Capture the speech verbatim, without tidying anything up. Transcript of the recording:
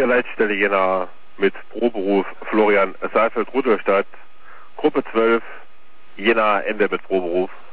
Leitstelle Jena mit Proberuf Florian Saalfeld-Rudolstadt, Gruppe zwölf, Jena, Ende mit Proberuf.